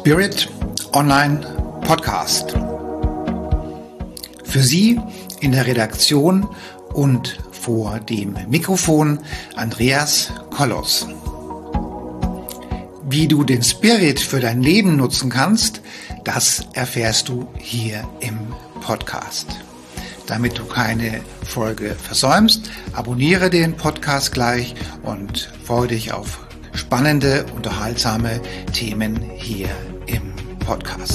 Spirit Online Podcast. Für Sie in der Redaktion und vor dem Mikrofon Andreas Kollos. Wie du den Spirit für dein Leben nutzen kannst, das erfährst du hier im Podcast. Damit du keine Folge versäumst, abonniere den Podcast gleich und freue dich auf spannende, unterhaltsame Themen hier im Podcast.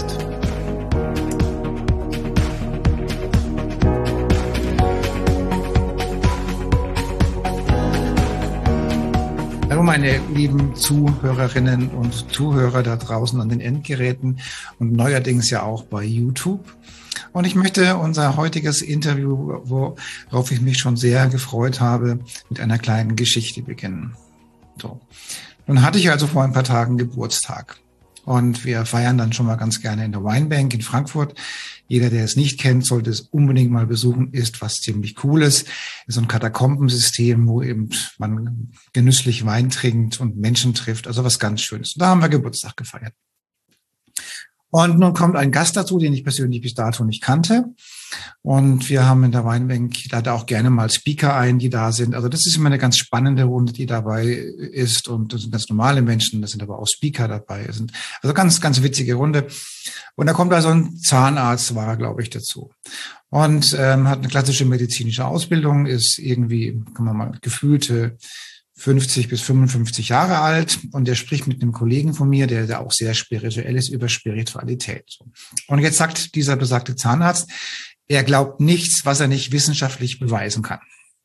Hallo meine lieben Zuhörerinnen und Zuhörer da draußen an den Endgeräten und neuerdings ja auch bei YouTube. Und ich möchte unser heutiges Interview, worauf ich mich schon sehr gefreut habe, mit einer kleinen Geschichte beginnen. So. Nun hatte ich also vor ein paar Tagen Geburtstag. Und wir feiern dann schon mal ganz gerne in der Weinbank in Frankfurt. Jeder, der es nicht kennt, sollte es unbedingt mal besuchen, ist was ziemlich Cooles. Ist so ein Katakombensystem, wo eben man genüsslich Wein trinkt und Menschen trifft. Also was ganz Schönes. Und da haben wir Geburtstag gefeiert. Und nun kommt ein Gast dazu, den ich persönlich bis dato nicht kannte. Und wir haben in der Weinbank, da auch gerne mal Speaker ein, die da sind. Also das ist immer eine ganz spannende Runde, die dabei ist. Und das sind ganz normale Menschen, das sind aber auch Speaker dabei. Also ganz, ganz witzige Runde. Und da kommt also ein Zahnarzt, war glaube ich, dazu. Und hat eine klassische medizinische Ausbildung, ist irgendwie, kann man mal, gefühlte 50 bis 55 Jahre alt, und der spricht mit einem Kollegen von mir, der auch sehr spirituell ist, über Spiritualität. Und jetzt sagt dieser besagte Zahnarzt, er glaubt nichts, was er nicht wissenschaftlich beweisen kann.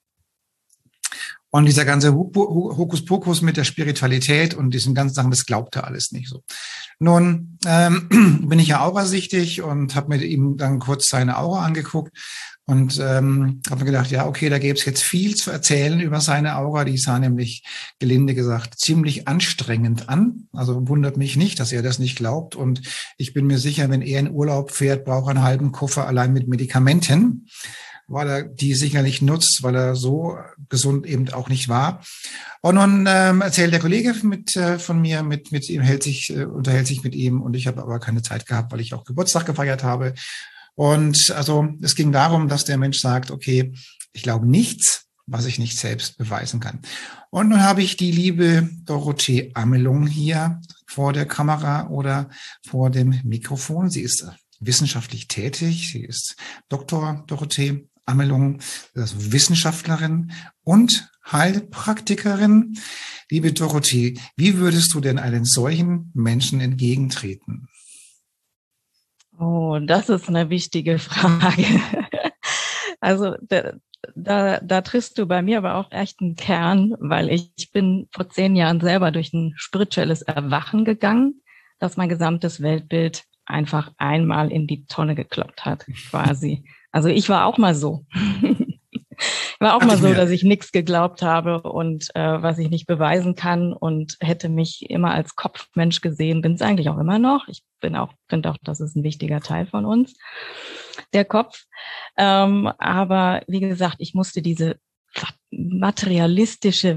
Und dieser ganze Hokuspokus mit der Spiritualität und diesen ganzen Sachen, das glaubt er alles nicht so. Nun bin ich ja aurasichtig und habe mir ihm dann kurz seine Aura angeguckt und habe mir gedacht, ja, okay, da gäbe es jetzt viel zu erzählen über seine Aura. Die sah nämlich, gelinde gesagt, ziemlich anstrengend an. Also wundert mich nicht, dass er das nicht glaubt. Und ich bin mir sicher, wenn er in Urlaub fährt, braucht er einen halben Koffer allein mit Medikamenten, weil er die sicherlich nutzt, weil er so gesund eben auch nicht war. Und nun erzählt der Kollege von mir, mit ihm unterhält sich mit ihm, und ich habe aber keine Zeit gehabt, weil ich auch Geburtstag gefeiert habe. Und also es ging darum, dass der Mensch sagt, okay, ich glaube nichts, was ich nicht selbst beweisen kann. Und nun habe ich die liebe Dorothee Amelung hier vor der Kamera oder vor dem Mikrofon. Sie ist wissenschaftlich tätig. Sie ist Dr. Dorothee Amelung, also Wissenschaftlerin und Heilpraktikerin. Liebe Dorothee, wie würdest du denn einen solchen Menschen entgegentreten? Oh, das ist eine wichtige Frage. Also da triffst du bei mir aber auch echt einen Kern, weil ich bin vor 10 Jahren selber durch ein spirituelles Erwachen gegangen, das mein gesamtes Weltbild einfach einmal in die Tonne gekloppt hat, quasi. Also ich war auch mal so. War auch mal so, dass ich nichts geglaubt habe und was ich nicht beweisen kann, und hätte mich immer als Kopfmensch gesehen, bin es eigentlich auch immer noch. Ich finde auch, das ist ein wichtiger Teil von uns, der Kopf. Aber wie gesagt, ich musste dieses wissenschaftliche,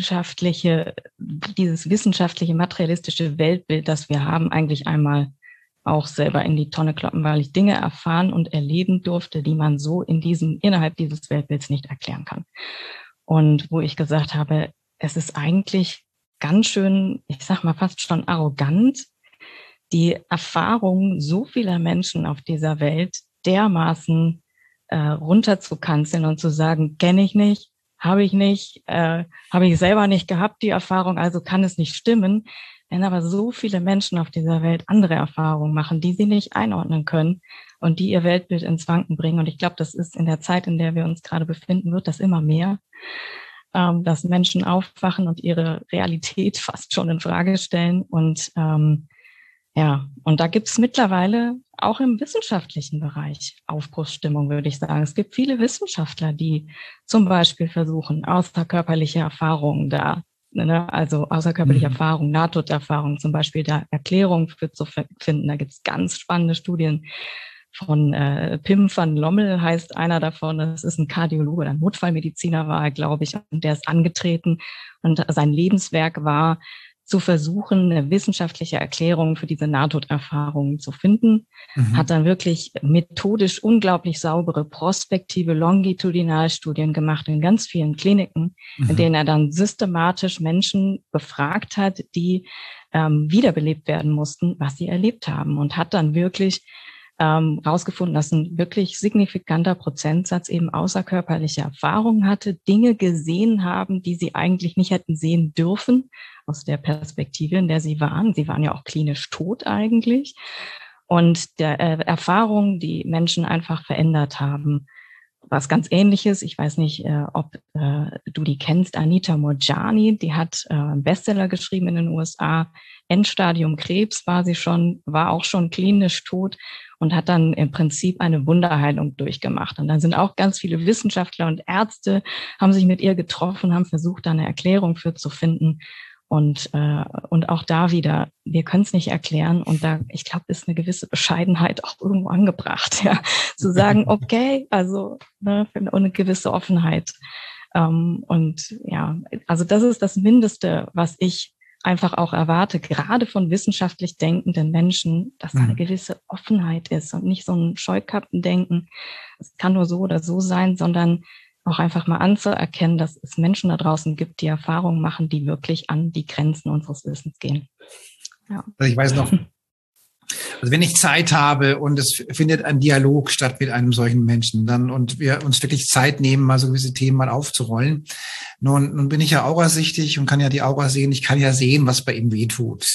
materialistische Weltbild, das wir haben, eigentlich einmal auch selber in die Tonne kloppen, weil ich Dinge erfahren und erleben durfte, die man so innerhalb dieses Weltbilds nicht erklären kann. Und wo ich gesagt habe, es ist eigentlich ganz schön, ich sag mal fast schon arrogant, die Erfahrung so vieler Menschen auf dieser Welt dermaßen runterzukanzeln und zu sagen, kenne ich nicht, habe ich nicht, habe ich selber nicht gehabt, die Erfahrung, also kann es nicht stimmen. Wenn aber so viele Menschen auf dieser Welt andere Erfahrungen machen, die sie nicht einordnen können und die ihr Weltbild ins Wanken bringen. Und ich glaube, das ist in der Zeit, in der wir uns gerade befinden, wird das immer mehr, dass Menschen aufwachen und ihre Realität fast schon in Frage stellen. Und und da gibt es mittlerweile auch im wissenschaftlichen Bereich Aufbruchsstimmung, würde ich sagen. Es gibt viele Wissenschaftler, die zum Beispiel versuchen, außerkörperliche Erfahrungen also außerkörperliche Erfahrung, Nahtoderfahrung zum Beispiel, da Erklärungen für zu finden. Da gibt es ganz spannende Studien von Pim van Lommel, heißt einer davon. Das ist ein Kardiologe oder ein Notfallmediziner war er, glaube ich, und der ist angetreten, und sein Lebenswerk war, zu versuchen, eine wissenschaftliche Erklärung für diese Nahtoderfahrungen zu finden. Hat dann wirklich methodisch unglaublich saubere prospektive Longitudinalstudien gemacht in ganz vielen Kliniken, in denen er dann systematisch Menschen befragt hat, die wiederbelebt werden mussten, was sie erlebt haben, und hat dann wirklich rausgefunden, dass ein wirklich signifikanter Prozentsatz eben außerkörperliche Erfahrungen hatte, Dinge gesehen haben, die sie eigentlich nicht hätten sehen dürfen, aus der Perspektive, in der sie waren. Sie waren ja auch klinisch tot eigentlich. Und der Erfahrungen, die Menschen einfach verändert haben. Was ganz Ähnliches, ich weiß nicht, ob du die kennst, Anita Moorjani, die hat einen Bestseller geschrieben in den USA, Endstadium Krebs war auch schon klinisch tot und hat dann im Prinzip eine Wunderheilung durchgemacht. Und dann sind auch ganz viele Wissenschaftler und Ärzte, haben sich mit ihr getroffen, haben versucht, da eine Erklärung für zu finden. Und auch da wieder, wir können es nicht erklären. Und da, ich glaube, ist eine gewisse Bescheidenheit auch irgendwo angebracht, ja, zu sagen, okay, also und eine gewisse Offenheit. Und ja, also das ist das Mindeste, was ich einfach auch erwarte, gerade von wissenschaftlich denkenden Menschen, dass da eine gewisse Offenheit ist und nicht so ein Scheukappendenken. Es kann nur so oder so sein, sondern auch einfach mal anzuerkennen, dass es Menschen da draußen gibt, die Erfahrungen machen, die wirklich an die Grenzen unseres Wissens gehen. Ja. Also ich weiß noch, also wenn ich Zeit habe und es findet ein Dialog statt mit einem solchen Menschen, dann und wir uns wirklich Zeit nehmen, mal so gewisse Themen mal aufzurollen. Nun bin ich ja aurasichtig und kann ja die Aura sehen. Ich kann ja sehen, was bei ihm wehtut.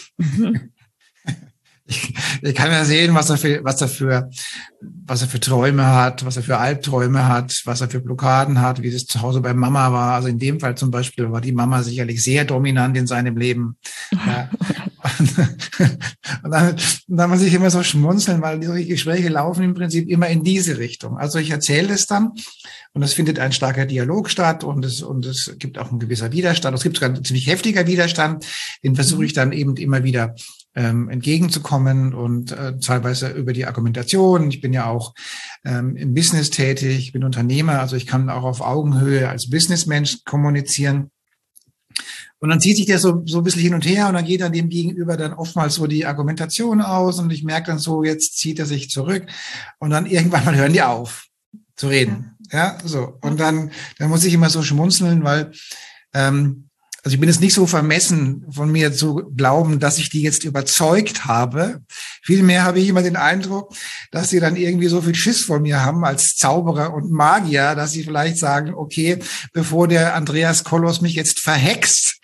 Ich kann ja sehen, was er für Träume hat, was er für Albträume hat, was er für Blockaden hat, wie das zu Hause bei Mama war. Also in dem Fall zum Beispiel war die Mama sicherlich sehr dominant in seinem Leben. Ja. Und dann muss ich immer so schmunzeln, weil solche Gespräche laufen im Prinzip immer in diese Richtung. Also ich erzähle es dann und es findet ein starker Dialog statt und es gibt auch ein gewisser Widerstand. Es gibt sogar ein ziemlich heftiger Widerstand, den versuche ich dann eben immer wieder entgegenzukommen und teilweise über die Argumentation. Ich bin ja auch im Business tätig, ich bin Unternehmer, also ich kann auch auf Augenhöhe als Businessmensch kommunizieren. Und dann zieht sich der so ein bisschen hin und her und dann geht dann dem Gegenüber dann oftmals so die Argumentation aus und ich merke dann so, jetzt zieht er sich zurück und dann irgendwann mal hören die auf zu reden. Ja, so. Und dann muss ich immer so schmunzeln, weil also ich bin jetzt nicht so vermessen von mir zu glauben, dass ich die jetzt überzeugt habe. Vielmehr habe ich immer den Eindruck, dass sie dann irgendwie so viel Schiss vor mir haben als Zauberer und Magier, dass sie vielleicht sagen, okay, bevor der Andreas Kollos mich jetzt verhext.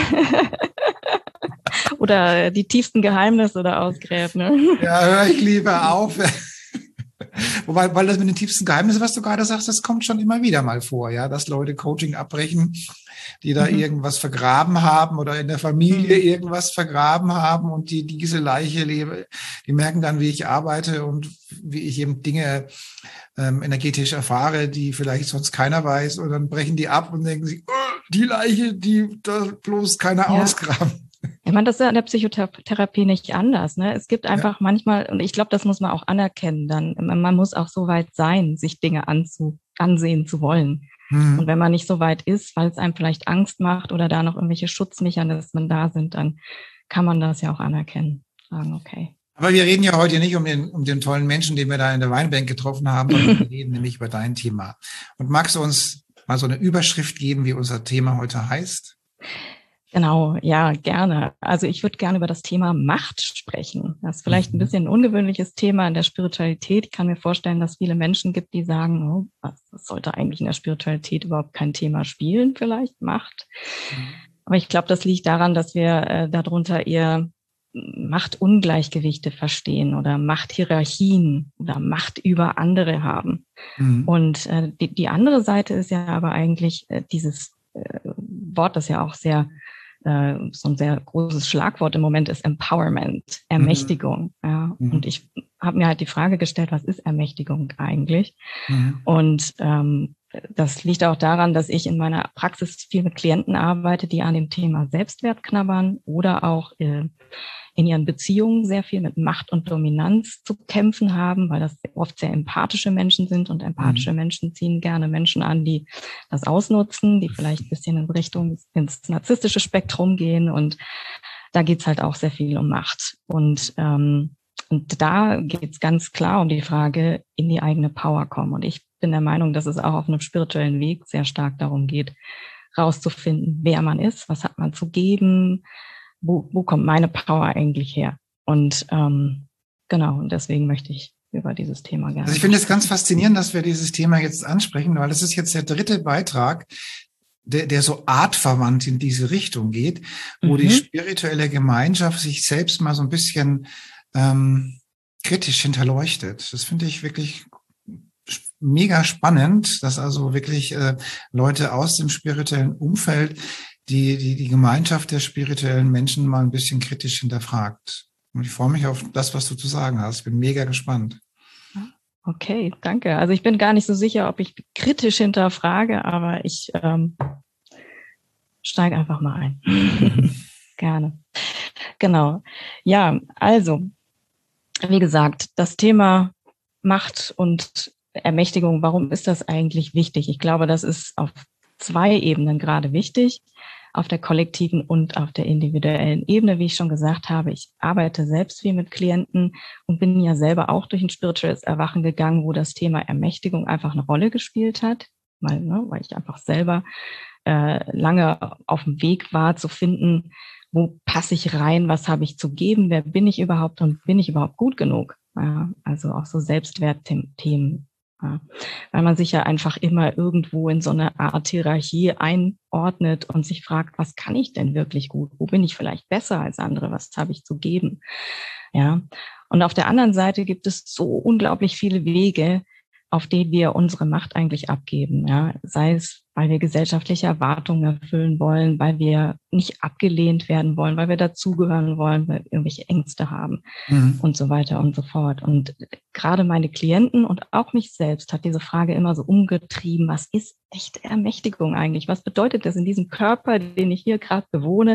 Oder die tiefsten Geheimnisse da ausgräbt, ne? Ja, höre ich lieber auf. Wobei, weil das mit den tiefsten Geheimnissen, was du gerade sagst, das kommt schon immer wieder mal vor, ja, dass Leute Coaching abbrechen, die da irgendwas vergraben haben oder in der Familie irgendwas vergraben haben und die diese Leiche lebe, die merken dann, wie ich arbeite und wie ich eben Dinge energetisch erfahre, die vielleicht sonst keiner weiß, und dann brechen die ab und denken sich, oh, die Leiche, die da bloß keiner ausgraben. Ich meine, das ist ja in der Psychotherapie nicht anders, ne? Es gibt einfach manchmal, und ich glaube, das muss man auch anerkennen, dann, man muss auch so weit sein, sich Dinge ansehen zu wollen. Und wenn man nicht so weit ist, weil es einem vielleicht Angst macht oder da noch irgendwelche Schutzmechanismen da sind, dann kann man das ja auch anerkennen. Sagen, okay. Aber wir reden ja heute nicht um den tollen Menschen, den wir da in der Weinbank getroffen haben, sondern wir reden nämlich über dein Thema. Und magst du uns mal so eine Überschrift geben, wie unser Thema heute heißt? Genau, ja, gerne. Also ich würde gerne über das Thema Macht sprechen. Das ist vielleicht ein bisschen ein ungewöhnliches Thema in der Spiritualität. Ich kann mir vorstellen, dass es viele Menschen gibt, die sagen, oh, das sollte eigentlich in der Spiritualität überhaupt kein Thema spielen, vielleicht Macht. Aber ich glaube, das liegt daran, dass wir darunter eher Machtungleichgewichte verstehen oder Machthierarchien oder Macht über andere haben. Und die andere Seite ist ja aber eigentlich dieses Wort, das ja auch sehr so ein sehr großes Schlagwort im Moment ist, Empowerment, Ermächtigung. Ja. Und ich habe mir halt die Frage gestellt, was ist Ermächtigung eigentlich? Und das liegt auch daran, dass ich in meiner Praxis viel mit Klienten arbeite, die an dem Thema Selbstwert knabbern oder auch in ihren Beziehungen sehr viel mit Macht und Dominanz zu kämpfen haben, weil das oft sehr empathische Menschen sind und empathische Menschen ziehen gerne Menschen an, die das ausnutzen, die vielleicht ein bisschen in Richtung ins narzisstische Spektrum gehen, und da geht's halt auch sehr viel um Macht. Und da geht's ganz klar um die Frage, in die eigene Power kommen. Und ich bin der Meinung, dass es auch auf einem spirituellen Weg sehr stark darum geht, rauszufinden, wer man ist, was hat man zu geben, wo kommt meine Power eigentlich her? Und genau, und deswegen möchte ich über dieses Thema gerne. Also ich finde es ganz faszinierend, dass wir dieses Thema jetzt ansprechen, weil es ist jetzt der dritte Beitrag, der so artverwandt in diese Richtung geht, wo die spirituelle Gemeinschaft sich selbst mal so ein bisschen kritisch hinterleuchtet. Das finde ich wirklich mega spannend, dass also wirklich Leute aus dem spirituellen Umfeld die Gemeinschaft der spirituellen Menschen mal ein bisschen kritisch hinterfragt. Und ich freue mich auf das, was du zu sagen hast. Bin mega gespannt. Okay, danke. Also ich bin gar nicht so sicher, ob ich kritisch hinterfrage, aber ich steige einfach mal ein. Gerne. Genau. Ja, also, wie gesagt, das Thema Macht und Ermächtigung, warum ist das eigentlich wichtig? Ich glaube, das ist auf 2 Ebenen gerade wichtig, auf der kollektiven und auf der individuellen Ebene. Wie ich schon gesagt habe, ich arbeite selbst viel mit Klienten und bin ja selber auch durch ein spirituelles Erwachen gegangen, wo das Thema Ermächtigung einfach eine Rolle gespielt hat, weil ich einfach selber lange auf dem Weg war zu finden, wo passe ich rein, was habe ich zu geben, wer bin ich überhaupt und bin ich überhaupt gut genug? Ja, also auch so Selbstwertthemen. Ja, weil man sich ja einfach immer irgendwo in so eine Art Hierarchie einordnet und sich fragt, was kann ich denn wirklich gut? Wo bin ich vielleicht besser als andere? Was habe ich zu geben? Ja. Und auf der anderen Seite gibt es so unglaublich viele Wege, auf die wir unsere Macht eigentlich abgeben. Ja, sei es, weil wir gesellschaftliche Erwartungen erfüllen wollen, weil wir nicht abgelehnt werden wollen, weil wir dazugehören wollen, weil wir irgendwelche Ängste haben und so weiter und so fort. Und gerade meine Klienten und auch mich selbst hat diese Frage immer so umgetrieben, was ist echte Ermächtigung eigentlich? Was bedeutet das in diesem Körper, den ich hier gerade bewohne,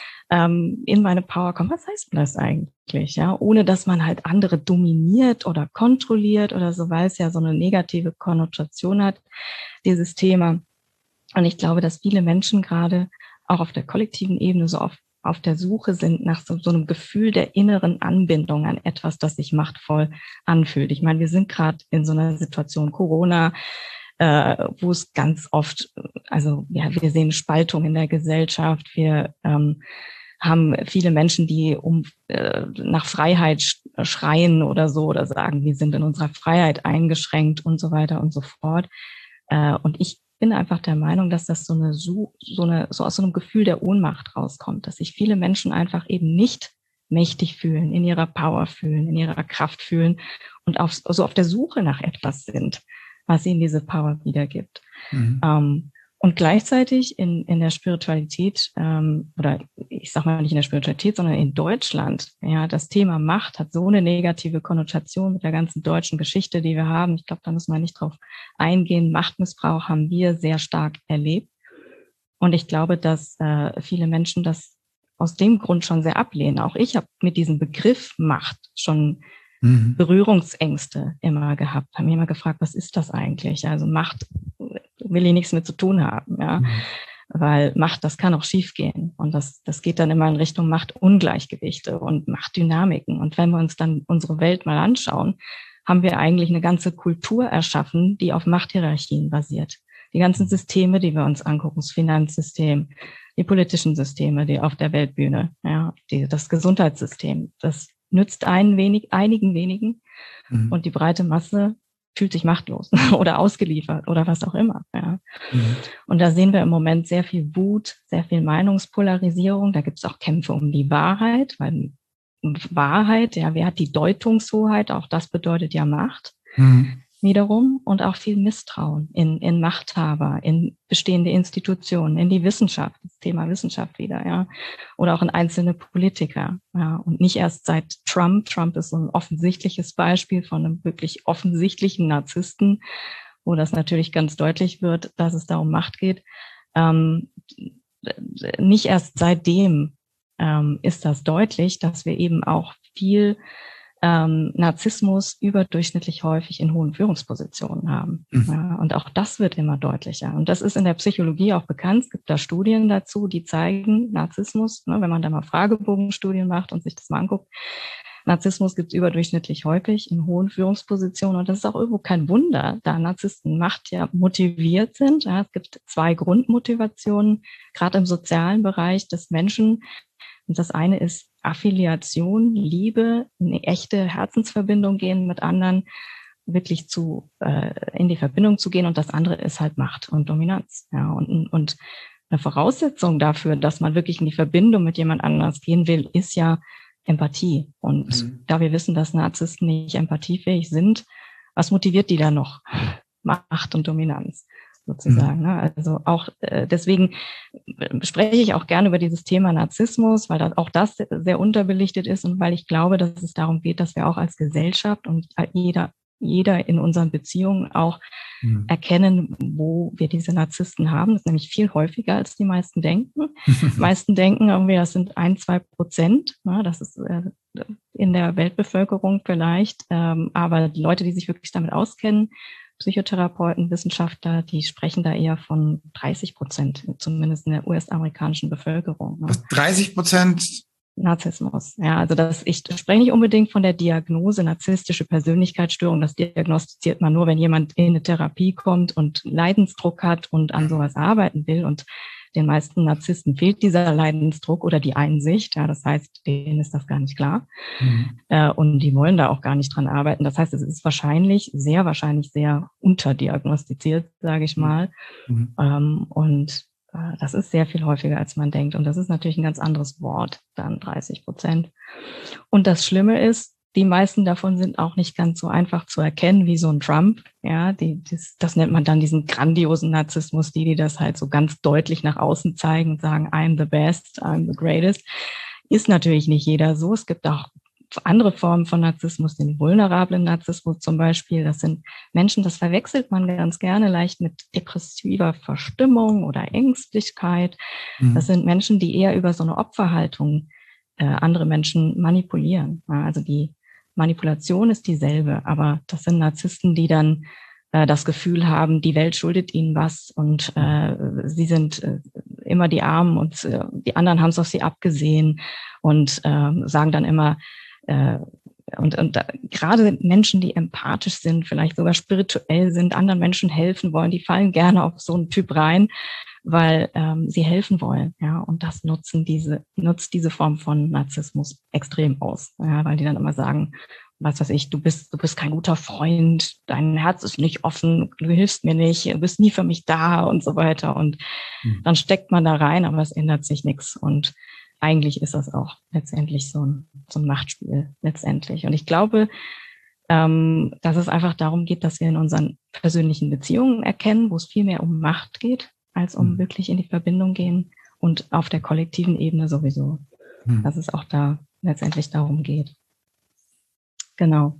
in meine Power kommen? Was heißt das eigentlich? Ja, ohne dass man halt andere dominiert oder kontrolliert oder so, weil es ja so eine negative Konnotation hat, dieses Thema. Und ich glaube, dass viele Menschen gerade auch auf der kollektiven Ebene so auf der Suche sind nach so einem Gefühl der inneren Anbindung an etwas, das sich machtvoll anfühlt. Ich meine, wir sind gerade in so einer Situation Corona, wo es ganz oft, also ja, wir sehen Spaltung in der Gesellschaft, wir haben viele Menschen, die nach Freiheit schreien oder so oder sagen, wir sind in unserer Freiheit eingeschränkt und so weiter und so fort. Und ich bin einfach der Meinung, dass das so aus so einem Gefühl der Ohnmacht rauskommt, dass sich viele Menschen einfach eben nicht mächtig fühlen, in ihrer Power fühlen, in ihrer Kraft fühlen und so auf der Suche nach etwas sind, was ihnen diese Power wiedergibt. Und gleichzeitig in der Spiritualität, oder ich sage mal nicht in der Spiritualität, sondern in Deutschland, ja, das Thema Macht hat so eine negative Konnotation mit der ganzen deutschen Geschichte, die wir haben. Ich glaube, da müssen wir nicht drauf eingehen. Machtmissbrauch haben wir sehr stark erlebt. Und ich glaube, dass viele Menschen das aus dem Grund schon sehr ablehnen. Auch ich habe mit diesem Begriff Macht schon Berührungsängste immer gehabt, haben mich immer gefragt, was ist das eigentlich? Also Macht will ich nichts mit zu tun haben, ja. Weil Macht, das kann auch schiefgehen. Und das geht dann immer in Richtung Machtungleichgewichte und Machtdynamiken. Und wenn wir uns dann unsere Welt mal anschauen, haben wir eigentlich eine ganze Kultur erschaffen, die auf Machthierarchien basiert. Die ganzen Systeme, die wir uns angucken, das Finanzsystem, die politischen Systeme, die auf der Weltbühne, ja, das Gesundheitssystem, das nützt einigen wenigen und die breite Masse fühlt sich machtlos oder ausgeliefert oder was auch immer. Ja. Und da sehen wir im Moment sehr viel Wut, sehr viel Meinungspolarisierung. Da gibt es auch Kämpfe um die Wahrheit, weil Wahrheit, ja, wer hat die Deutungshoheit? Auch das bedeutet ja Macht wiederum, und auch viel Misstrauen in Machthaber, in bestehende Institutionen, in die Wissenschaft, das Thema Wissenschaft wieder, ja, oder auch in einzelne Politiker, ja, und nicht erst seit Trump. Trump ist so ein offensichtliches Beispiel von einem wirklich offensichtlichen Narzissten, wo das natürlich ganz deutlich wird, dass es da um Macht geht. Nicht erst seitdem ist das deutlich, dass wir eben auch viel Narzissmus überdurchschnittlich häufig in hohen Führungspositionen haben. Mhm. Ja, und auch das wird immer deutlicher. Und das ist in der Psychologie auch bekannt. Es gibt da Studien dazu, die zeigen, Narzissmus, ne, wenn man da mal Fragebogenstudien macht und sich das mal anguckt, Narzissmus gibt es überdurchschnittlich häufig in hohen Führungspositionen. Und das ist auch irgendwo kein Wunder, da Narzissten ja motiviert sind. Ja, es gibt 2 Grundmotivationen, gerade im sozialen Bereich des Menschen. Und das eine ist Affiliation, Liebe, eine echte Herzensverbindung gehen mit anderen, wirklich in die Verbindung zu gehen. Und das andere ist halt Macht und Dominanz. Ja, und eine Voraussetzung dafür, dass man wirklich in die Verbindung mit jemand anders gehen will, ist ja Empathie. Und da wir wissen, dass Narzissten nicht empathiefähig sind, was motiviert die da noch? Macht und Dominanz sozusagen. Ne? Also auch deswegen spreche ich auch gerne über dieses Thema Narzissmus, weil auch das sehr unterbelichtet ist und weil ich glaube, dass es darum geht, dass wir auch als Gesellschaft und jeder in unseren Beziehungen auch erkennen, wo wir diese Narzissten haben. Das ist nämlich viel häufiger, als die meisten denken. Die meisten denken irgendwie, das sind 1-2%. Ne? Das ist in der Weltbevölkerung vielleicht. Aber die Leute, die sich wirklich damit auskennen, Psychotherapeuten, Wissenschaftler, die sprechen da eher von 30%, zumindest in der US-amerikanischen Bevölkerung. Ne? 30%? Narzissmus. Ja, also ich spreche nicht unbedingt von der Diagnose narzisstische Persönlichkeitsstörung. Das diagnostiziert man nur, wenn jemand in eine Therapie kommt und Leidensdruck hat und an sowas arbeiten will. Und den meisten Narzissten fehlt dieser Leidensdruck oder die Einsicht. Ja, das heißt, denen ist das gar nicht klar. Und die wollen da auch gar nicht dran arbeiten. Das heißt, es ist sehr wahrscheinlich sehr unterdiagnostiziert, sage ich mal. Und das ist sehr viel häufiger, als man denkt. Und das ist natürlich ein ganz anderes Wort, dann 30%. Und das Schlimme ist, die meisten davon sind auch nicht ganz so einfach zu erkennen wie so ein Trump. Ja, das nennt man dann diesen grandiosen Narzissmus, die das halt so ganz deutlich nach außen zeigen und sagen, I'm the best, I'm the greatest. Ist natürlich nicht jeder so. Es gibt auch andere Formen von Narzissmus, den vulnerablen Narzissmus zum Beispiel. Das sind Menschen, das verwechselt man ganz gerne leicht mit depressiver Verstimmung oder Ängstlichkeit. Das sind Menschen, die eher über so eine Opferhaltung andere Menschen manipulieren. Also die Manipulation ist dieselbe, aber das sind Narzissten, die dann das Gefühl haben, die Welt schuldet ihnen was und sie sind immer die Armen und die anderen haben es auf sie abgesehen und sagen dann immer, gerade Menschen, die empathisch sind, vielleicht sogar spirituell sind, anderen Menschen helfen wollen, die fallen gerne auf so einen Typ rein, weil sie helfen wollen, ja, und das nutzt diese Form von Narzissmus extrem aus, ja, weil die dann immer sagen, was weiß ich, du bist kein guter Freund, dein Herz ist nicht offen, du hilfst mir nicht, du bist nie für mich da und so weiter und dann steckt man da rein, aber es ändert sich nichts und eigentlich ist das auch letztendlich so ein Machtspiel letztendlich. Und ich glaube, dass es einfach darum geht, dass wir in unseren persönlichen Beziehungen erkennen, wo es viel mehr um Macht geht, als um wirklich in die Verbindung gehen und auf der kollektiven Ebene sowieso, dass es auch da letztendlich darum geht. Genau.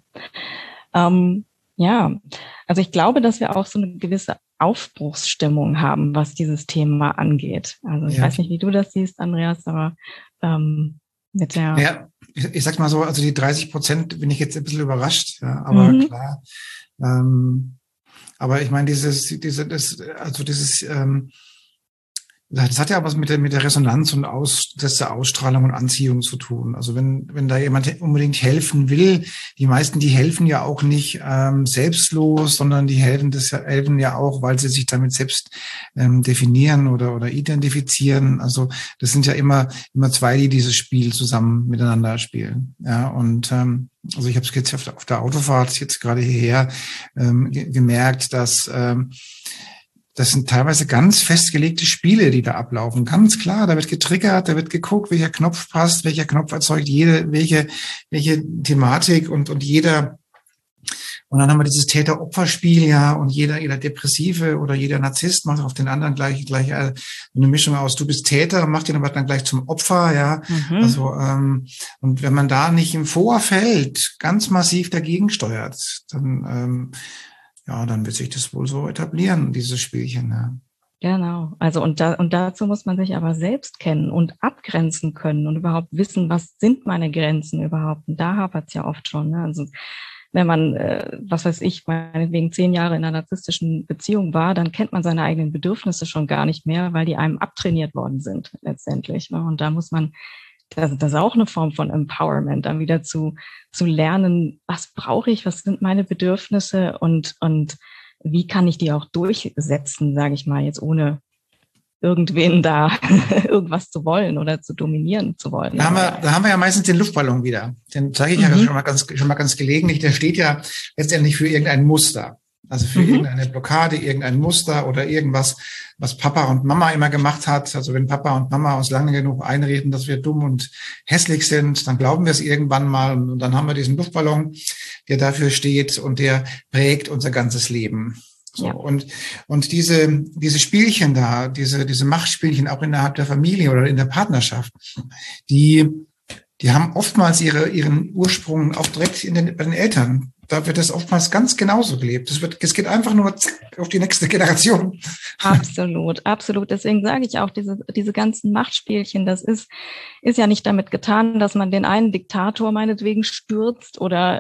Ja, also ich glaube, dass wir auch so eine gewisse Aufbruchsstimmung haben, was dieses Thema angeht. Also ich weiß nicht, wie du das siehst, Andreas, aber mit der... Ja, ich sag mal so, also die 30% bin ich jetzt ein bisschen überrascht, ja, aber klar. Aber ich meine, das hat ja was mit der Resonanz und der Ausstrahlung und Anziehung zu tun. Also wenn da jemand unbedingt helfen will, die meisten, die helfen ja auch nicht selbstlos, sondern die helfen ja auch, weil sie sich damit selbst definieren oder identifizieren. Also das sind ja immer zwei, die dieses Spiel zusammen miteinander spielen. Ja, und also ich habe es jetzt auf der Autofahrt jetzt gerade hierher gemerkt, dass das sind teilweise ganz festgelegte Spiele, die da ablaufen. Ganz klar, da wird getriggert, da wird geguckt, welcher Knopf passt, welcher Knopf erzeugt welche Thematik und jeder. Und dann haben wir dieses Täter-Opfer-Spiel, ja, und jeder Depressive oder jeder Narzisst macht auf den anderen gleich eine Mischung aus, du bist Täter, macht den aber dann gleich zum Opfer, ja. Also, und wenn man da nicht im Vorfeld ganz massiv dagegen steuert, dann wird sich das wohl so etablieren, dieses Spielchen, ja. Genau. Also und dazu muss man sich aber selbst kennen und abgrenzen können und überhaupt wissen, was sind meine Grenzen überhaupt. Und da hapert es ja oft schon. Ne? Also wenn man, was weiß ich, meinetwegen 10 Jahre in einer narzisstischen Beziehung war, dann kennt man seine eigenen Bedürfnisse schon gar nicht mehr, weil die einem abtrainiert worden sind letztendlich. Ne? Und da muss man, das ist auch eine Form von Empowerment, dann wieder zu lernen, was brauche ich, was sind meine Bedürfnisse und wie kann ich die auch durchsetzen, sage ich mal, jetzt ohne irgendwen da irgendwas zu wollen oder zu dominieren zu wollen. Da haben wir ja meistens den Luftballon wieder. Den zeige ich ja schon mal ganz gelegentlich. Der steht ja letztendlich für irgendein Muster. Also für irgendeine Blockade, irgendein Muster oder irgendwas, was Papa und Mama immer gemacht hat. Also wenn Papa und Mama uns lange genug einreden, dass wir dumm und hässlich sind, dann glauben wir es irgendwann mal. Und dann haben wir diesen Luftballon, der dafür steht und der prägt unser ganzes Leben. So, ja. Und diese Spielchen da, diese Machtspielchen auch innerhalb der Familie oder in der Partnerschaft, die haben oftmals ihren Ursprung auch direkt bei den Eltern. Da wird das oftmals ganz genauso gelebt. Es geht einfach nur auf die nächste Generation. Absolut, absolut. Deswegen sage ich auch, diese ganzen Machtspielchen, das ist ja nicht damit getan, dass man den einen Diktator meinetwegen stürzt oder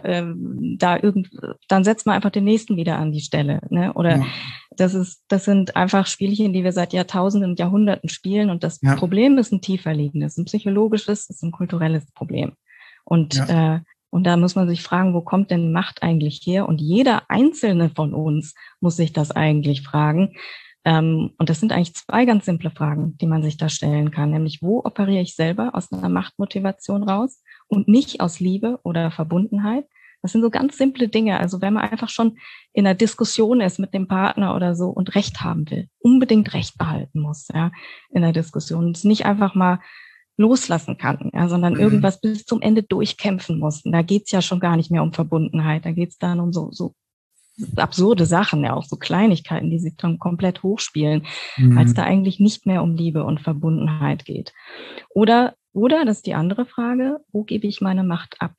dann setzt man einfach den nächsten wieder an die Stelle. Ne? Oder ja. Das sind einfach Spielchen, die wir seit Jahrtausenden und Jahrhunderten spielen. Und das Problem ist ein tiefer liegendes, ein psychologisches, ist ein kulturelles Problem. Und da muss man sich fragen, wo kommt denn Macht eigentlich her? Und jeder Einzelne von uns muss sich das eigentlich fragen. Und das sind eigentlich 2 ganz simple Fragen, die man sich da stellen kann. Nämlich, wo operiere ich selber aus einer Machtmotivation raus und nicht aus Liebe oder Verbundenheit? Das sind so ganz simple Dinge. Also wenn man einfach schon in einer Diskussion ist mit dem Partner oder so und Recht haben will, unbedingt Recht behalten muss, ja, in der Diskussion. Und es nicht einfach mal loslassen kann, ja, sondern irgendwas bis zum Ende durchkämpfen muss. Und da geht's ja schon gar nicht mehr um Verbundenheit, da geht's dann um so absurde Sachen, ja, auch so Kleinigkeiten, die sich dann komplett hochspielen, weil es da eigentlich nicht mehr um Liebe und Verbundenheit geht. Oder, das ist die andere Frage, wo gebe ich meine Macht ab?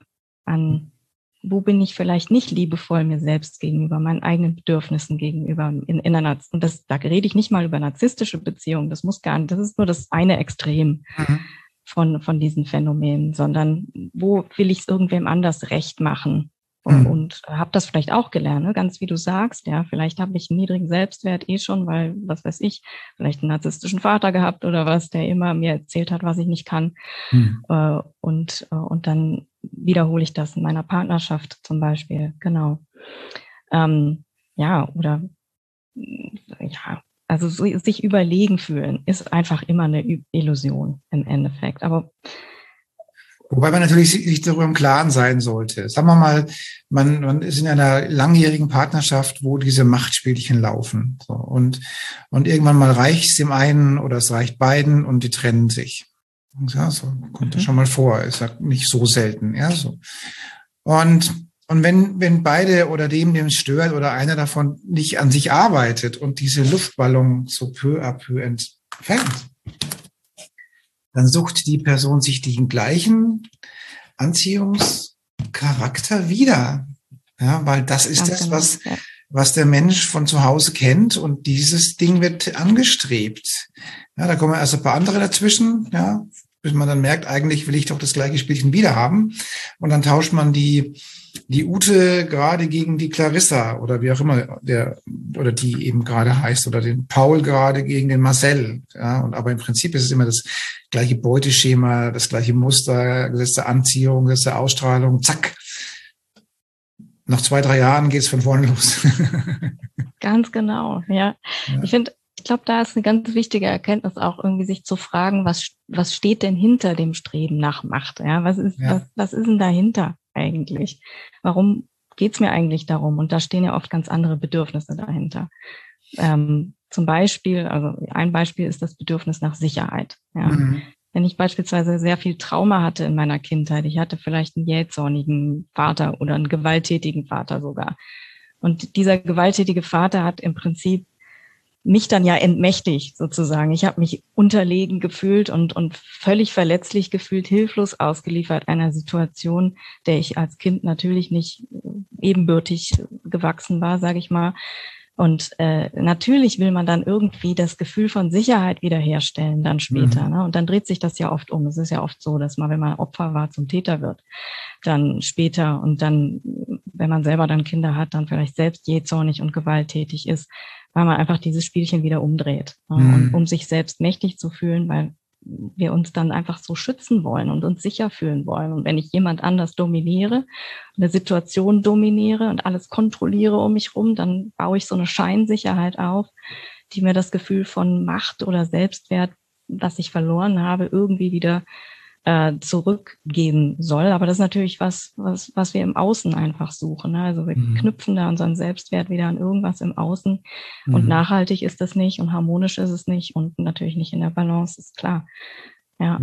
Wo bin ich vielleicht nicht liebevoll mir selbst gegenüber, meinen eigenen Bedürfnissen gegenüber und da rede ich nicht mal über narzisstische Beziehungen, das ist nur das eine Extrem von diesen Phänomenen, sondern wo will ich es irgendwem anders recht machen? Und habe das vielleicht auch gelernt, ne? Ganz wie du sagst, ja, vielleicht habe ich einen niedrigen Selbstwert schon, weil, was weiß ich, vielleicht einen narzisstischen Vater gehabt oder was, der immer mir erzählt hat, was ich nicht kann. Und dann wiederhole ich das in meiner Partnerschaft zum Beispiel, genau. Also sich überlegen fühlen ist einfach immer eine Illusion im Endeffekt, aber wobei man natürlich sich darüber im Klaren sein sollte. Sagen wir mal, man ist in einer langjährigen Partnerschaft, wo diese Machtspielchen laufen. So, und irgendwann mal reicht es dem einen oder es reicht beiden und die trennen sich. Ja, so kommt das schon mal vor. Ist ja nicht so selten. Ja, so. Und wenn beide oder dem es stört oder einer davon nicht an sich arbeitet und diese Luftballon so peu à peu entfernt, dann sucht die Person sich den gleichen Anziehungscharakter wieder. Ja, weil das ist was der Mensch von zu Hause kennt und dieses Ding wird angestrebt. Ja, da kommen erst ein paar andere dazwischen, ja, bis man dann merkt, eigentlich will ich doch das gleiche Spielchen wieder haben. Und dann tauscht man die Ute gerade gegen die Clarissa oder wie auch immer oder die eben gerade heißt oder den Paul gerade gegen den Marcel. Ja, aber im Prinzip ist es immer das gleiche Beuteschema, das gleiche Muster, gesetzte Anziehung, gesetzte Ausstrahlung. Zack. Nach 2, 3 Jahren geht's von vorne los. Ganz genau, ja. Ich glaube, da ist eine ganz wichtige Erkenntnis auch irgendwie sich zu fragen, was steht denn hinter dem Streben nach Macht? Ja, was ist denn dahinter eigentlich? Warum geht's mir eigentlich darum? Und da stehen ja oft ganz andere Bedürfnisse dahinter. Zum Beispiel, also ein Beispiel ist das Bedürfnis nach Sicherheit. Ja. Wenn ich beispielsweise sehr viel Trauma hatte in meiner Kindheit, ich hatte vielleicht einen jähzornigen Vater oder einen gewalttätigen Vater sogar. Und dieser gewalttätige Vater hat im Prinzip mich dann ja entmächtigt sozusagen. Ich habe mich unterlegen gefühlt und völlig verletzlich gefühlt, hilflos ausgeliefert einer Situation, der ich als Kind natürlich nicht ebenbürtig gewachsen war, sage ich mal. Und natürlich will man dann irgendwie das Gefühl von Sicherheit wiederherstellen dann später. Ne? Und dann dreht sich das ja oft um. Es ist ja oft so, dass man, wenn man Opfer war, zum Täter wird. Dann später und dann, wenn man selber dann Kinder hat, dann vielleicht selbst jähzornig und gewalttätig ist, weil man einfach dieses Spielchen wieder umdreht. Ne? Und um sich selbst mächtig zu fühlen, weil wir uns dann einfach so schützen wollen und uns sicher fühlen wollen. Und wenn ich jemand anders dominiere, eine Situation dominiere und alles kontrolliere um mich rum, dann baue ich so eine Scheinsicherheit auf, die mir das Gefühl von Macht oder Selbstwert, was ich verloren habe, irgendwie wieder zurückgeben soll. Aber das ist natürlich was wir im Außen einfach suchen. Ne? Also wir knüpfen da unseren Selbstwert wieder an irgendwas im Außen. Und nachhaltig ist das nicht und harmonisch ist es nicht und natürlich nicht in der Balance, ist klar. Ja.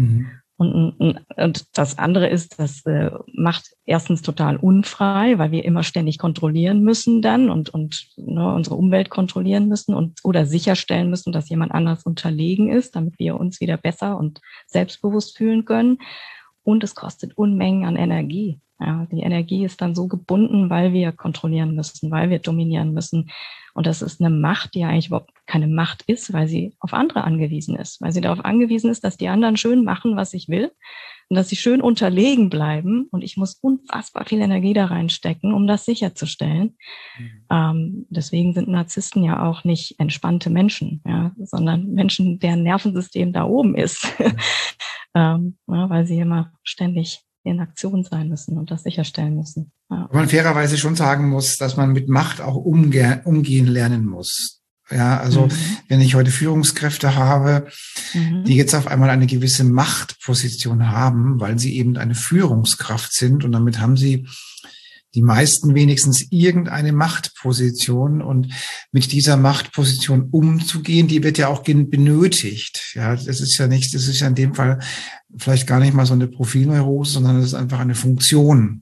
Und das andere ist, das macht erstens total unfrei, weil wir immer ständig kontrollieren müssen dann und ne, unsere Umwelt kontrollieren müssen oder sicherstellen müssen, dass jemand anders unterlegen ist, damit wir uns wieder besser und selbstbewusst fühlen können. Und es kostet Unmengen an Energie. Ja, die Energie ist dann so gebunden, weil wir kontrollieren müssen, weil wir dominieren müssen. Und das ist eine Macht, die eigentlich überhaupt keine Macht ist, weil sie auf andere angewiesen ist. Weil sie darauf angewiesen ist, dass die anderen schön machen, was ich will. Und dass sie schön unterlegen bleiben. Und ich muss unfassbar viel Energie da reinstecken, um das sicherzustellen. Deswegen sind Narzissten ja auch nicht entspannte Menschen, ja, sondern Menschen, deren Nervensystem da oben ist. Ja, weil sie immer ständig in Aktion sein müssen und das sicherstellen müssen. Ja. Man fairerweise schon sagen muss, dass man mit Macht auch umgehen lernen muss. Ja, also wenn ich heute Führungskräfte habe, die jetzt auf einmal eine gewisse Machtposition haben, weil sie eben eine Führungskraft sind und damit haben sie die meisten wenigstens irgendeine Machtposition und mit dieser Machtposition umzugehen, die wird ja auch benötigt. Ja, das ist ja in dem Fall vielleicht gar nicht mal so eine Profilneurose, sondern das ist einfach eine Funktion.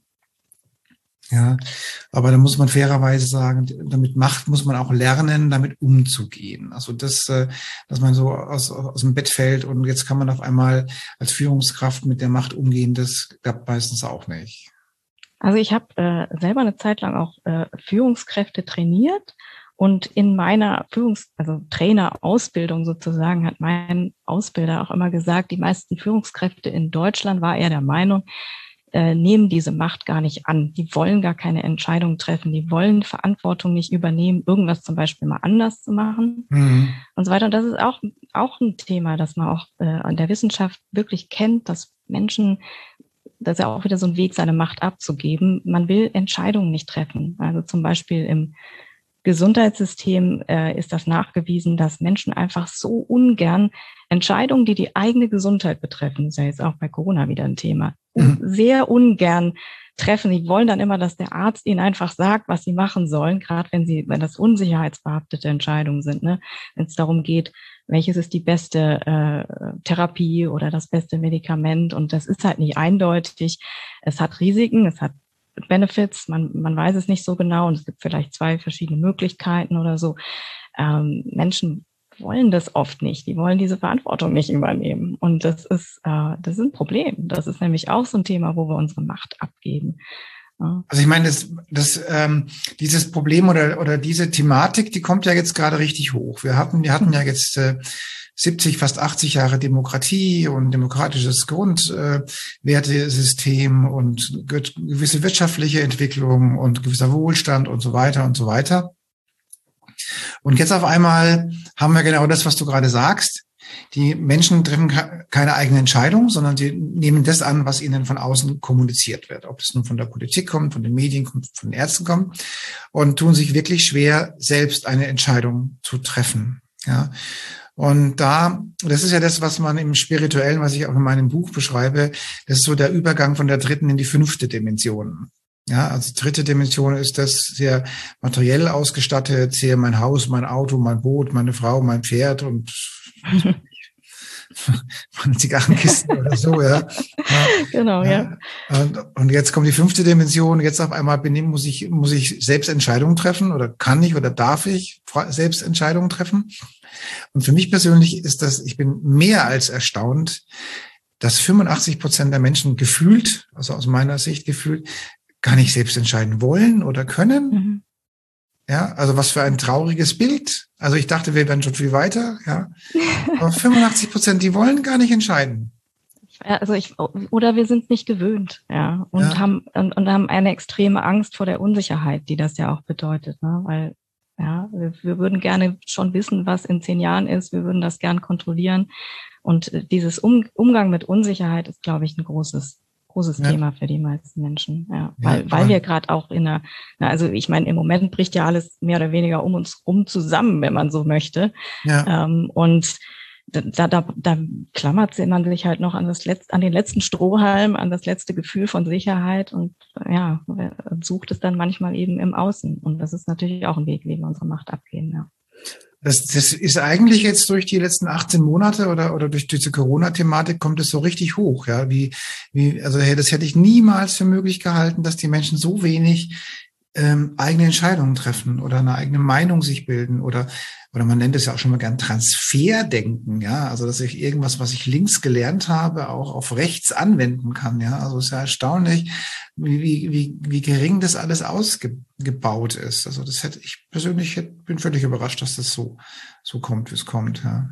Ja, aber da muss man fairerweise sagen, damit Macht muss man auch lernen, damit umzugehen. Also dass man so aus dem Bett fällt und jetzt kann man auf einmal als Führungskraft mit der Macht umgehen, das klappt meistens auch nicht. Also ich habe selber eine Zeit lang auch Führungskräfte trainiert und in meiner Trainerausbildung sozusagen hat mein Ausbilder auch immer gesagt, die meisten Führungskräfte in Deutschland, war er der Meinung, nehmen diese Macht gar nicht an. Die wollen gar keine Entscheidung treffen. Die wollen Verantwortung nicht übernehmen, irgendwas zum Beispiel mal anders zu machen und so weiter. Und das ist auch ein Thema, das man auch an der Wissenschaft wirklich kennt, dass Menschen, das ist ja auch wieder so ein Weg, seine Macht abzugeben. Man will Entscheidungen nicht treffen. Also zum Beispiel im Gesundheitssystem ist das nachgewiesen, dass Menschen einfach so ungern Entscheidungen, die die eigene Gesundheit betreffen, ist ja jetzt auch bei Corona wieder ein Thema, sehr ungern treffen. Die wollen dann immer, dass der Arzt ihnen einfach sagt, was sie machen sollen, gerade wenn das unsicherheitsbehaftete Entscheidungen sind, ne? Wenn es darum geht, welches ist die beste Therapie oder das beste Medikament. Und das ist halt nicht eindeutig. Es hat Risiken, es hat Benefits, man weiß es nicht so genau und es gibt vielleicht 2 verschiedene Möglichkeiten oder so. Menschen wollen das oft nicht. Die wollen diese Verantwortung nicht übernehmen. Und das ist ein Problem. Das ist nämlich auch so ein Thema, wo wir unsere Macht abgeben. Also ich meine, dieses Problem oder diese Thematik, die kommt ja jetzt gerade richtig hoch. Wir hatten ja jetzt 70, fast 80 Jahre Demokratie und demokratisches Grundwertesystem und gewisse wirtschaftliche Entwicklung und gewisser Wohlstand und so weiter und so weiter. Und jetzt auf einmal haben wir genau das, was du gerade sagst. Die Menschen treffen keine eigene Entscheidung, sondern sie nehmen das an, was ihnen von außen kommuniziert wird. Ob das nun von der Politik kommt, von den Medien kommt, von den Ärzten kommt und tun sich wirklich schwer, selbst eine Entscheidung zu treffen. Ja. Und das ist ja das, was man im Spirituellen, was ich auch in meinem Buch beschreibe, das ist so der Übergang von der 3. in die 5. Dimension. Ja, also 3. Dimension ist das sehr materiell ausgestattet, sehr mein Haus, mein Auto, mein Boot, meine Frau, mein Pferd und meine Zigarrenkisten oder so, ja. Genau, ja. Und jetzt kommt die 5. Dimension, jetzt auf einmal muss ich selbst Entscheidungen treffen oder kann ich oder darf ich selbst Entscheidungen treffen? Und für mich persönlich ich bin mehr als erstaunt, dass 85% der Menschen gefühlt, also aus meiner Sicht gefühlt, gar nicht selbst entscheiden wollen oder können. Ja, also was für ein trauriges Bild. Also ich dachte, wir wären schon viel weiter, ja. Aber 85%, die wollen gar nicht entscheiden. Also oder wir sind nicht gewöhnt, ja, und haben eine extreme Angst vor der Unsicherheit, die das ja auch bedeutet, ne? Weil, ja, wir würden gerne schon wissen, was in 10 Jahren ist. Wir würden das gern kontrollieren. Und dieses Umgang mit Unsicherheit ist, glaube ich, ein großes Thema für die meisten Menschen, ja. Weil wir gerade auch also ich meine, im Moment bricht ja alles mehr oder weniger um uns rum zusammen, wenn man so möchte. Ja. Und da klammert man sich halt noch an den letzten Strohhalm, an das letzte Gefühl von Sicherheit und ja, sucht es dann manchmal eben im Außen. Und das ist natürlich auch ein Weg, wie wir unsere Macht abgeben, ja. Das ist eigentlich jetzt durch die letzten 18 Monate oder durch diese Corona-Thematik kommt es so richtig hoch, ja. Also das hätte ich niemals für möglich gehalten, dass die Menschen so wenig eigene Entscheidungen treffen oder eine eigene Meinung sich bilden oder man nennt es ja auch schon mal gern Transferdenken, ja, also dass ich irgendwas, was ich links gelernt habe, auch auf rechts anwenden kann, ja, also es ist ja erstaunlich, wie gering das alles ausgebaut ist. Also ich persönlich bin völlig überrascht, dass das so kommt, wie es kommt, ja.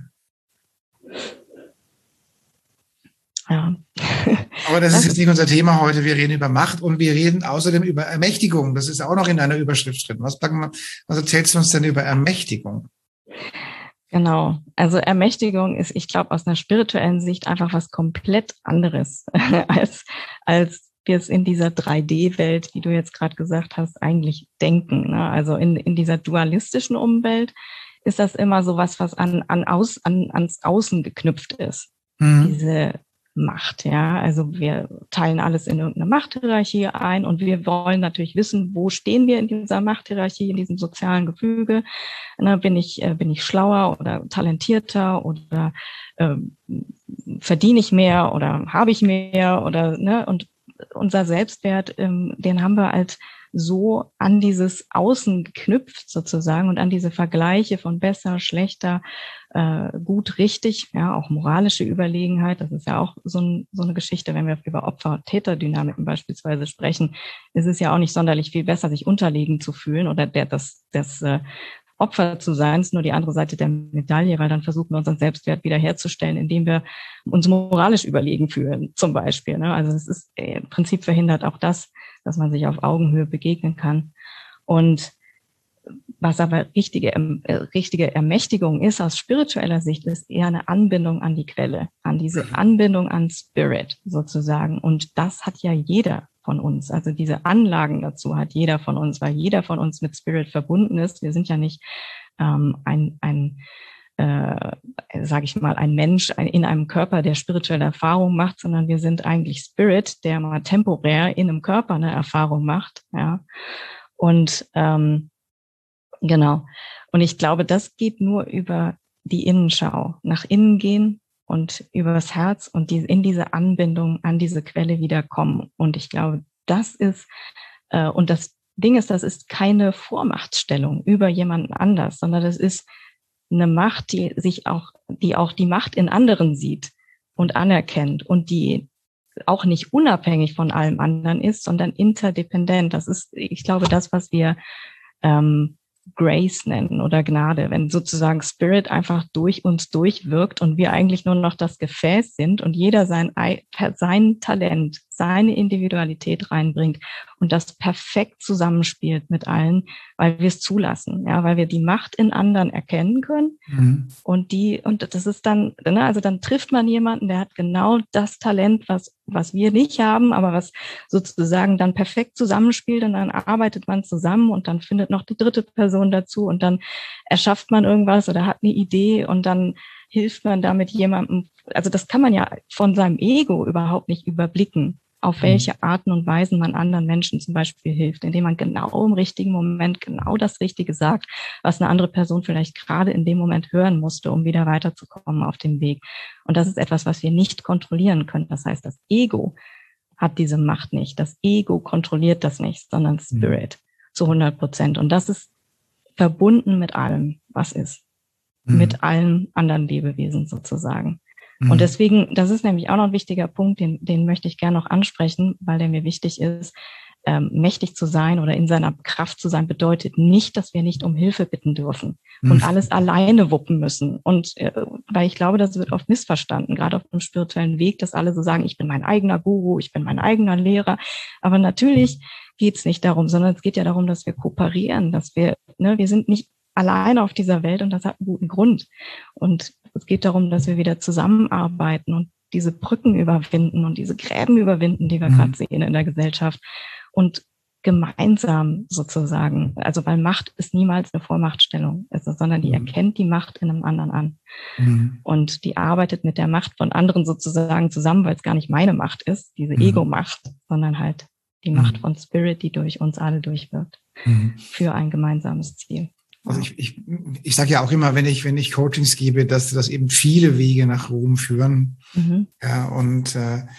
Ja. Aber das ist jetzt nicht unser Thema heute. Wir reden über Macht und wir reden außerdem über Ermächtigung. Das ist auch noch in einer Überschrift drin. Was erzählst du uns denn über Ermächtigung? Genau. Also Ermächtigung ist, ich glaube, aus einer spirituellen Sicht einfach was komplett anderes, als wir es in dieser 3D-Welt, wie du jetzt gerade gesagt hast, eigentlich denken, ne? Also in dieser dualistischen Umwelt ist das immer so was ans Außen geknüpft ist. Diese Macht, ja. Also wir teilen alles in irgendeine Machthierarchie ein und wir wollen natürlich wissen, wo stehen wir in dieser Machthierarchie, in diesem sozialen Gefüge. Bin ich schlauer oder talentierter oder verdiene ich mehr oder habe ich mehr oder, ne? Und unser Selbstwert, den haben wir halt so an dieses Außen geknüpft sozusagen und an diese Vergleiche von besser, schlechter, gut, richtig, ja, auch moralische Überlegenheit. Das ist ja auch so eine Geschichte, wenn wir über Opfer-Täter-Dynamiken beispielsweise sprechen. Es ist ja auch nicht sonderlich viel besser, sich unterlegen zu fühlen oder das Opfer zu sein, ist nur die andere Seite der Medaille, weil dann versuchen wir unseren Selbstwert wiederherzustellen, indem wir uns moralisch überlegen fühlen, zum Beispiel, ne? Also es ist im Prinzip verhindert auch das, dass man sich auf Augenhöhe begegnen kann. Und was aber richtige Ermächtigung ist aus spiritueller Sicht, ist eher eine Anbindung an die Quelle, an diese Anbindung an Spirit sozusagen. Und das hat ja jeder von uns. Also diese Anlagen dazu hat jeder von uns, weil jeder von uns mit Spirit verbunden ist. Wir sind ja nicht sage ich mal, ein Mensch in einem Körper, der spirituelle Erfahrung macht, sondern wir sind eigentlich Spirit, der mal temporär in einem Körper eine Erfahrung macht. Ja. Und genau. Und ich glaube, das geht nur über die Innenschau, nach innen gehen und über das Herz und in diese Anbindung an diese Quelle wiederkommen. Und ich glaube, das ist, und das Ding ist, das ist keine Vormachtstellung über jemanden anders, sondern das ist eine Macht, die auch die Macht in anderen sieht und anerkennt und die auch nicht unabhängig von allem anderen ist, sondern interdependent. Das ist, ich glaube, das, was wir Grace nennen oder Gnade, wenn sozusagen Spirit einfach durch uns durchwirkt und wir eigentlich nur noch das Gefäß sind und jeder sein Talent, seine Individualität reinbringt und das perfekt zusammenspielt mit allen, weil wir es zulassen, ja, weil wir die Macht in anderen erkennen können. Und das ist dann, ne, also dann trifft man jemanden, der hat genau das Talent, was wir nicht haben, aber was sozusagen dann perfekt zusammenspielt und dann arbeitet man zusammen und dann findet noch die dritte Person dazu und dann erschafft man irgendwas oder hat eine Idee und dann hilft man damit jemandem. Also das kann man ja von seinem Ego überhaupt nicht überblicken, auf welche Arten und Weisen man anderen Menschen zum Beispiel hilft, indem man genau im richtigen Moment genau das Richtige sagt, was eine andere Person vielleicht gerade in dem Moment hören musste, um wieder weiterzukommen auf dem Weg. Und das ist etwas, was wir nicht kontrollieren können. Das heißt, das Ego hat diese Macht nicht. Das Ego kontrolliert das nicht, sondern Spirit zu 100%. Und das ist verbunden mit allem, was ist. Mit allen anderen Lebewesen sozusagen. Und deswegen, das ist nämlich auch noch ein wichtiger Punkt, den möchte ich gerne noch ansprechen, weil der mir wichtig ist. mächtig zu sein oder in seiner Kraft zu sein, bedeutet nicht, dass wir nicht um Hilfe bitten dürfen und alles alleine wuppen müssen. Und weil ich glaube, das wird oft missverstanden, gerade auf dem spirituellen Weg, dass alle so sagen, ich bin mein eigener Guru, ich bin mein eigener Lehrer. Aber natürlich geht es nicht darum, sondern es geht ja darum, dass wir kooperieren, dass wir sind nicht alleine auf dieser Welt und das hat einen guten Grund. Und es geht darum, dass wir wieder zusammenarbeiten und diese Brücken überwinden und diese Gräben überwinden, die wir gerade sehen in der Gesellschaft. Und gemeinsam sozusagen, also weil Macht ist niemals eine Vormachtstellung, sondern die erkennt die Macht in einem anderen an. Und die arbeitet mit der Macht von anderen sozusagen zusammen, weil es gar nicht meine Macht ist, diese Ego-Macht, sondern halt die Macht von Spirit, die durch uns alle durchwirkt, für ein gemeinsames Ziel. Also ich sage ja auch immer, wenn ich Coachings gebe, dass eben viele Wege nach Rom führen. Ja, und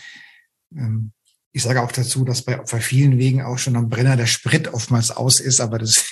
ich sage auch dazu, dass bei vielen Wegen auch schon am Brenner der Sprit oftmals aus ist, aber das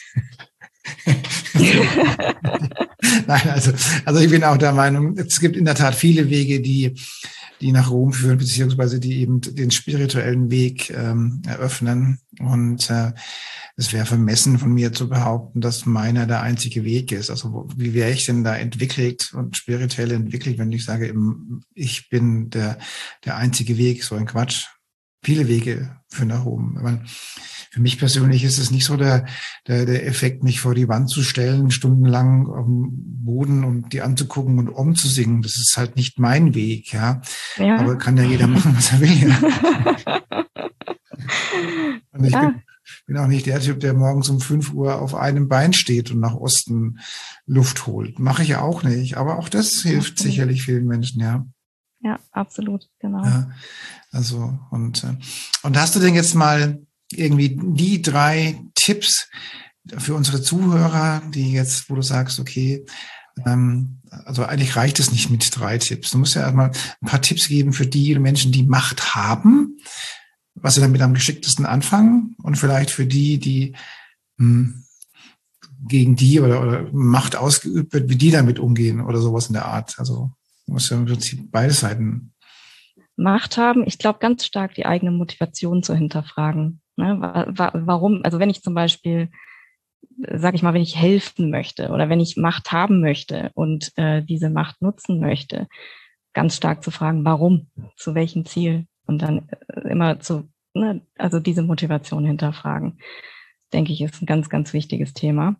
Nein, also ich bin auch der Meinung, es gibt in der Tat viele Wege, die nach Rom führen, beziehungsweise die eben den spirituellen Weg eröffnen. Und es wäre vermessen von mir zu behaupten, dass meiner der einzige Weg ist. Also wie wäre ich denn da entwickelt und spirituell entwickelt, wenn ich sage, ich bin der einzige Weg, so ein Quatsch. Viele Wege führen nach Rom. Meine, für mich persönlich ist es nicht so der Effekt, mich vor die Wand zu stellen, stundenlang auf dem Boden und die anzugucken und umzusingen. Das ist halt nicht mein Weg, ja. Aber kann ja jeder machen, was er will. Ja. Und ich bin auch nicht der Typ, der morgens um 5 Uhr auf einem Bein steht und nach Osten Luft holt. Mache ich ja auch nicht. Aber auch das hilft sicherlich vielen Menschen, ja. Ja, absolut, genau. Ja, also und hast du denn jetzt mal irgendwie die 3 Tipps für unsere Zuhörer, die jetzt, wo du sagst, okay, also eigentlich reicht es nicht mit 3 Tipps. Du musst ja erstmal ein paar Tipps geben für die Menschen, die Macht haben, was sie damit am geschicktesten anfangen und vielleicht für die gegen die oder Macht ausgeübt wird, wie die damit umgehen oder sowas in der Art. Also du musst ja im Prinzip beide Seiten Macht haben. Ich glaube ganz stark die eigene Motivation zu hinterfragen. Ne? Warum? Also wenn ich zum Beispiel, sage ich mal, wenn ich helfen möchte oder wenn ich Macht haben möchte und diese Macht nutzen möchte, ganz stark zu fragen, warum, zu welchem Ziel und dann immer also diese Motivation hinterfragen, denke ich, ist ein ganz, ganz wichtiges Thema.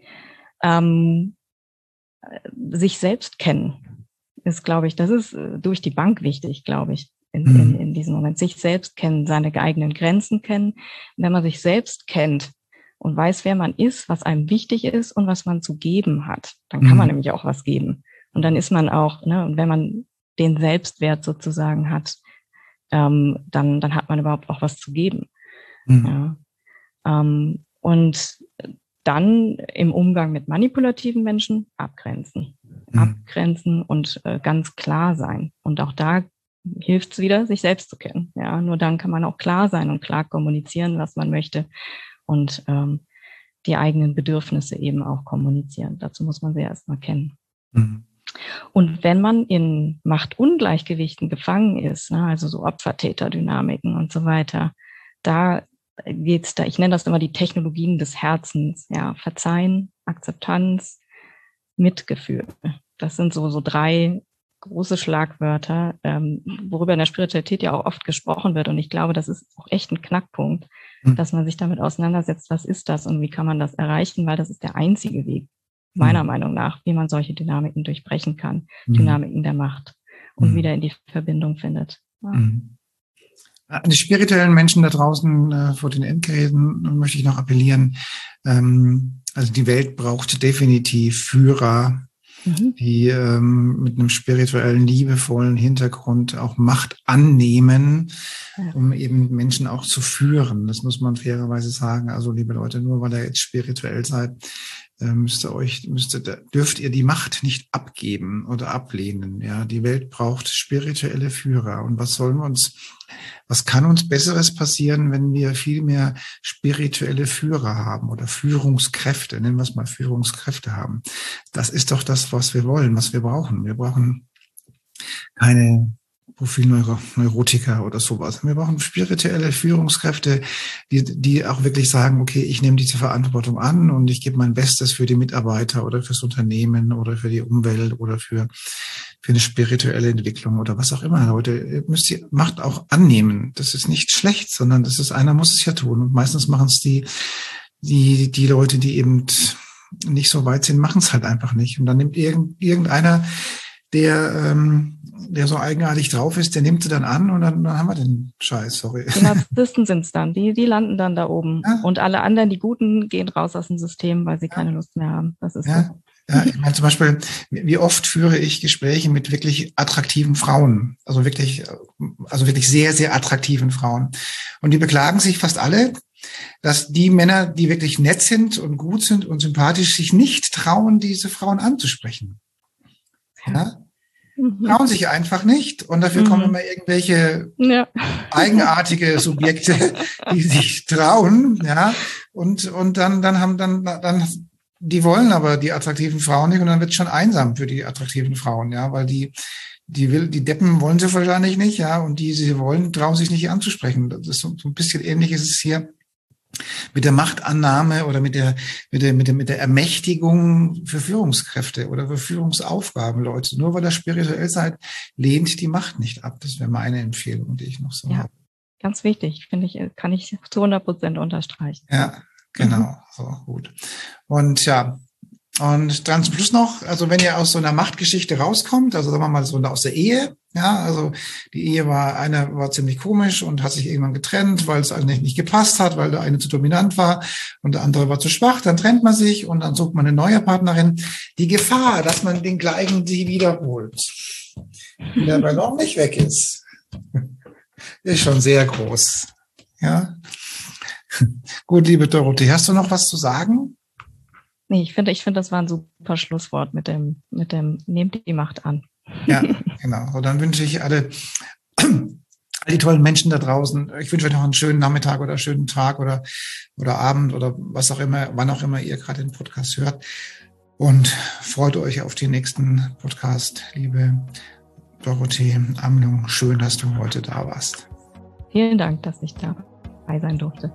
Sich selbst kennen ist, glaube ich, das ist durch die Bank wichtig, glaube ich, in diesem Moment. Sich selbst kennen, seine eigenen Grenzen kennen. Wenn man sich selbst kennt und weiß, wer man ist, was einem wichtig ist und was man zu geben hat, dann kann man nämlich auch was geben. Und dann ist man auch, und wenn man den Selbstwert sozusagen hat, dann hat man überhaupt auch was zu geben. Ja. Und dann im Umgang mit manipulativen Menschen abgrenzen und ganz klar sein. Und auch da hilft es wieder, sich selbst zu kennen. Ja, nur dann kann man auch klar sein und klar kommunizieren, was man möchte und die eigenen Bedürfnisse eben auch kommunizieren. Dazu muss man sie erstmal kennen. Und wenn man in Machtungleichgewichten gefangen ist, also so Opfer-Täter-Dynamiken und so weiter, da geht's ich nenne das immer die Technologien des Herzens, ja, Verzeihen, Akzeptanz, Mitgefühl. Das sind so 3 große Schlagwörter, worüber in der Spiritualität ja auch oft gesprochen wird. Und ich glaube, das ist auch echt ein Knackpunkt, dass man sich damit auseinandersetzt, was ist das und wie kann man das erreichen, weil das ist der einzige Weg, meiner Meinung nach, wie man solche Dynamiken durchbrechen kann, Dynamiken der Macht und wieder in die Verbindung findet. Ja. An die spirituellen Menschen da draußen vor den Endgeräten möchte ich noch appellieren. Also die Welt braucht definitiv Führer, die mit einem spirituellen, liebevollen Hintergrund auch Macht annehmen, um eben Menschen auch zu führen. Das muss man fairerweise sagen. Also liebe Leute, nur weil ihr jetzt spirituell seid, dürft ihr die Macht nicht abgeben oder ablehnen. Ja, die Welt braucht spirituelle Führer. Und was kann uns Besseres passieren, wenn wir viel mehr spirituelle Führer haben oder Führungskräfte, nennen wir es mal Führungskräfte haben. Das ist doch das, was wir wollen, was wir brauchen. Wir brauchen keine Profilneurotiker oder sowas. Wir brauchen spirituelle Führungskräfte, die auch wirklich sagen, okay, ich nehme diese Verantwortung an und ich gebe mein Bestes für die Mitarbeiter oder fürs Unternehmen oder für die Umwelt oder für eine spirituelle Entwicklung oder was auch immer. Leute, müsst ihr Macht auch annehmen. Das ist nicht schlecht, sondern einer muss es ja tun. Und meistens machen es die Leute, die eben nicht so weit sind, machen es halt einfach nicht. Und dann nimmt irgendeiner, der so eigenartig drauf ist, der nimmt sie dann an und dann haben wir den Scheiß, sorry. Die Narzissten sind es dann, die landen dann da oben. Ja. Und alle anderen, die Guten, gehen raus aus dem System, weil sie keine Lust mehr haben. Das ist so. Ja, ich meine zum Beispiel, wie oft führe ich Gespräche mit wirklich attraktiven Frauen, also wirklich sehr, sehr attraktiven Frauen. Und die beklagen sich fast alle, dass die Männer, die wirklich nett sind und gut sind und sympathisch, sich nicht trauen, diese Frauen anzusprechen. Ja? Trauen sich einfach nicht und dafür kommen immer irgendwelche eigenartige Subjekte, die sich trauen, ja, und dann die wollen aber die attraktiven Frauen nicht und dann wird es schon einsam für die attraktiven Frauen, ja, weil die Deppen wollen sie wahrscheinlich nicht, ja, und die sie wollen, trauen sich nicht anzusprechen. Das ist so ein bisschen ähnlich ist es hier mit der Machtannahme oder mit der Ermächtigung für Führungskräfte oder für Führungsaufgaben, Leute. Nur weil ihr spirituell seid, lehnt die Macht nicht ab. Das wäre meine Empfehlung, die ich noch so habe. Ganz wichtig, finde ich, kann ich zu 100% unterstreichen. Ja, genau, so gut. Und dann zum Schluss noch, also wenn ihr aus so einer Machtgeschichte rauskommt, also sagen wir mal so aus der Ehe, ja, also die Ehe einer war ziemlich komisch und hat sich irgendwann getrennt, weil es eigentlich nicht gepasst hat, weil der eine zu dominant war und der andere war zu schwach, dann trennt man sich und dann sucht man eine neue Partnerin. Die Gefahr, dass man den gleichen sie wiederholt, wenn der Ballon nicht weg ist schon sehr groß. Ja. Gut, liebe Dorothee, hast du noch was zu sagen? Nee, ich finde, das war ein super Schlusswort mit dem nehmt die Macht an. Ja, genau. Und dann wünsche ich all die tollen Menschen da draußen, ich wünsche euch noch einen schönen Nachmittag oder einen schönen Tag oder Abend oder was auch immer, wann auch immer ihr gerade den Podcast hört. Und freut euch auf den nächsten Podcast, liebe Dorothee Amlung. Schön, dass du heute da warst. Vielen Dank, dass ich dabei sein durfte.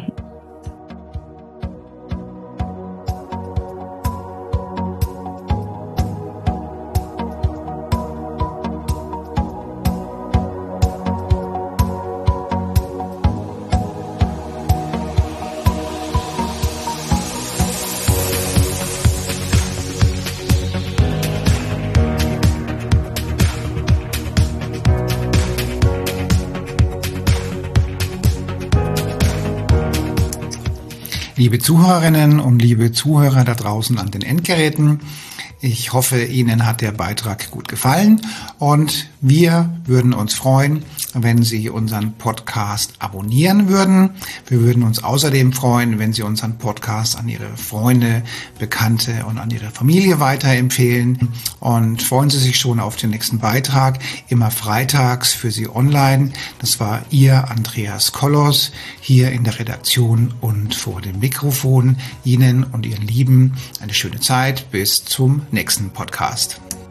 Liebe Zuhörerinnen und liebe Zuhörer da draußen an den Endgeräten, ich hoffe, Ihnen hat der Beitrag gut gefallen und wir würden uns freuen, wenn Sie unseren Podcast abonnieren würden. Wir würden uns außerdem freuen, wenn Sie unseren Podcast an Ihre Freunde, Bekannte und an Ihre Familie weiterempfehlen. Und freuen Sie sich schon auf den nächsten Beitrag, immer freitags für Sie online. Das war Ihr Andreas Kollos hier in der Redaktion und vor dem Mikrofon. Ihnen und Ihren Lieben eine schöne Zeit. Bis zum nächsten Podcast.